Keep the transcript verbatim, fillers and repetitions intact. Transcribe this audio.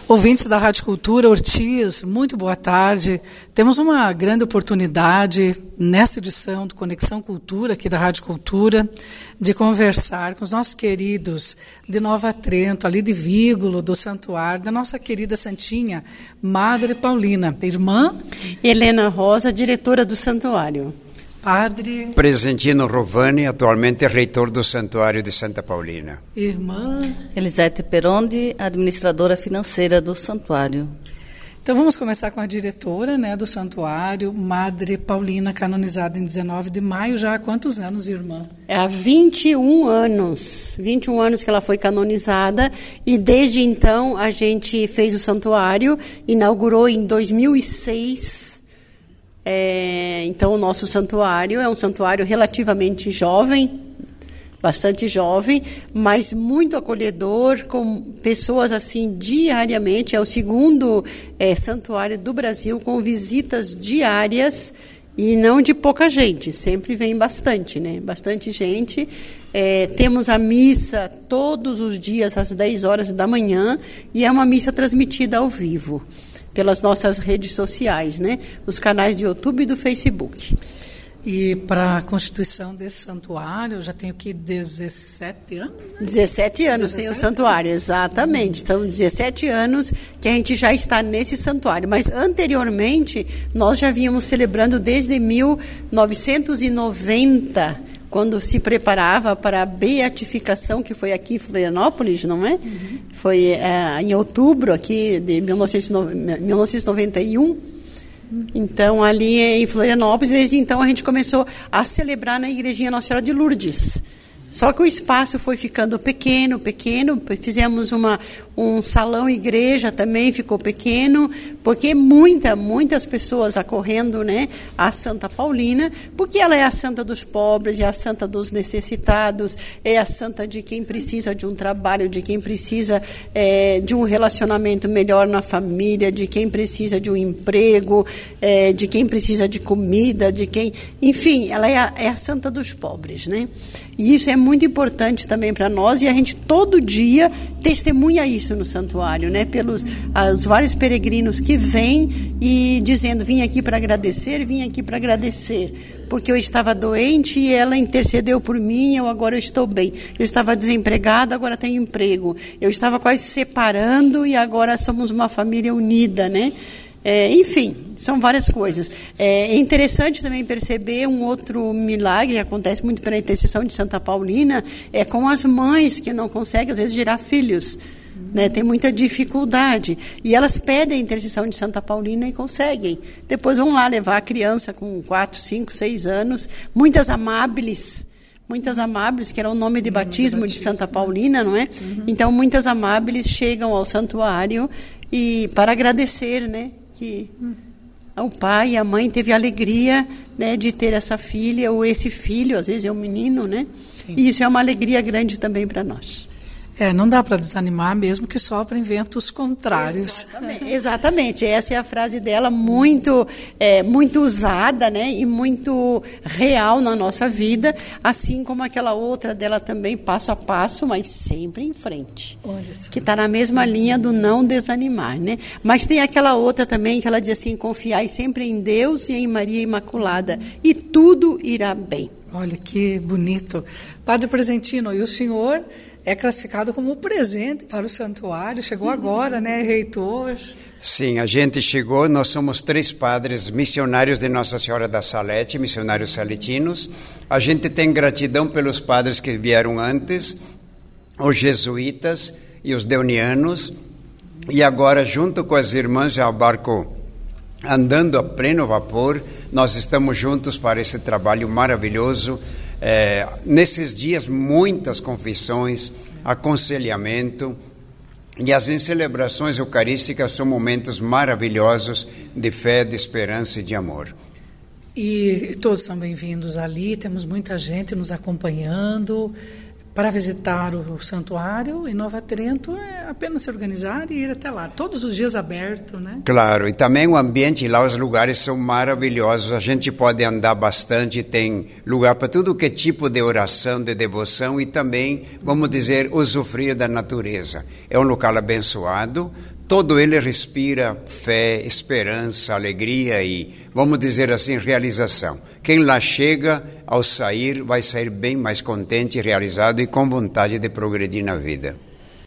Ouvintes da Rádio Cultura, Ortiz, muito boa tarde. Temos uma grande oportunidade nessa edição do Conexão Cultura, aqui da Rádio Cultura, de conversar com os nossos queridos de Nova Trento, ali de Vígulo, do Santuário, da nossa querida Santinha, Madre Paulina. Irmã? Helena Rosa, diretora do Santuário. Padre Presentino Rovani, atualmente reitor do Santuário de Santa Paulina. Irmã Elisete Perondi, administradora financeira do Santuário. Então vamos começar com a diretora, né, do Santuário, Madre Paulina, canonizada em dezenove de maio. Já há quantos anos, irmã? É há vinte e um anos. vinte e um anos que ela foi canonizada, e desde então a gente fez o Santuário, inaugurou em dois mil e seis. É, então o nosso santuário é um santuário relativamente jovem, bastante jovem, mas muito acolhedor, com pessoas assim diariamente. É o segundo é, santuário do Brasil com visitas diárias, e não de pouca gente, sempre vem bastante, né? Bastante gente. É, temos a missa todos os dias às dez horas da manhã, e é uma missa transmitida ao vivo pelas nossas redes sociais, né? Os canais do YouTube e do Facebook. E para a constituição desse santuário, já tem aqui dezessete anos? Né? dezessete anos dezessete? Tem o santuário, exatamente. Então, dezessete anos que a gente já está nesse santuário. Mas, anteriormente, nós já vínhamos celebrando desde mil novecentos e noventa, quando se preparava para a beatificação, que foi aqui em Florianópolis, não é? Uhum. Foi é, em outubro aqui de mil novecentos e noventa e um. Uhum. Então, ali em Florianópolis, desde então a gente começou a celebrar na Igrejinha Nossa Senhora de Lourdes. Só que o espaço foi ficando pequeno, pequeno, fizemos uma, um salão igreja também, ficou pequeno, porque muita, muitas pessoas acorrendo, né, a Santa Paulina, porque ela é a santa dos pobres, é a santa dos necessitados, é a santa de quem precisa de um trabalho, de quem precisa é, de um relacionamento melhor na família, de quem precisa de um emprego, é, de quem precisa de comida, de quem... Enfim, ela é a, é a santa dos pobres, né? E isso é muito importante também para nós, e a gente todo dia testemunha isso no santuário, né? Pelos os vários peregrinos que vêm e dizendo: vim aqui para agradecer, vim aqui para agradecer, porque eu estava doente e ela intercedeu por mim, eu agora estou bem. Eu estava desempregada, agora tenho emprego. Eu estava quase separando e agora somos uma família unida, né? É, enfim, são várias coisas. É interessante também perceber um outro milagre que acontece muito pela intercessão de Santa Paulina, é com as mães que não conseguem, às vezes, gerar filhos. Uhum. Né? Tem muita dificuldade. E elas pedem a intercessão de Santa Paulina e conseguem. Depois vão lá levar a criança com quatro, cinco, seis anos. Muitas amáveis. Muitas amáveis, que era o nome de batismo de Santa Paulina, não é? Uhum. Então, muitas amáveis chegam ao santuário e para agradecer, né? Que o pai e a mãe teve a alegria, né, de ter essa filha ou esse filho, às vezes é um menino, né? Sim. E isso é uma alegria grande também para nós. É, não dá para desanimar, mesmo que soprem ventos contrários. Exatamente, exatamente. Essa é a frase dela, muito, é, muito usada, né, e muito real na nossa vida, assim como aquela outra dela também, passo a passo, mas sempre em frente. Que está na mesma linha do não desanimar, né? Mas tem aquela outra também que ela diz assim: confiai sempre em Deus e em Maria Imaculada, e tudo irá bem. Olha que bonito. Padre Presentino, e o senhor é classificado como presente para o santuário, chegou agora, né, reitor? Sim, a gente chegou, nós somos três padres missionários de Nossa Senhora da Salete, missionários saletinos. A gente tem gratidão pelos padres que vieram antes, os jesuítas e os deunianos, e agora, junto com as irmãs, já o barco andando a pleno vapor, nós estamos juntos para esse trabalho maravilhoso. É, nesses dias, muitas confissões, aconselhamento, e as celebrações eucarísticas são momentos maravilhosos de fé, de esperança e de amor. E todos são bem-vindos ali, temos muita gente nos acompanhando. Para visitar o santuário em Nova Trento é apenas se organizar e ir até lá. Todos os dias aberto, né? Claro, e também o ambiente lá, os lugares são maravilhosos. A gente pode andar bastante, tem lugar para tudo que é tipo de oração, de devoção e também, vamos dizer, usufruir da natureza. É um local abençoado, todo ele respira fé, esperança, alegria e, vamos dizer assim, realização. Quem lá chega, ao sair, vai sair bem mais contente, realizado e com vontade de progredir na vida.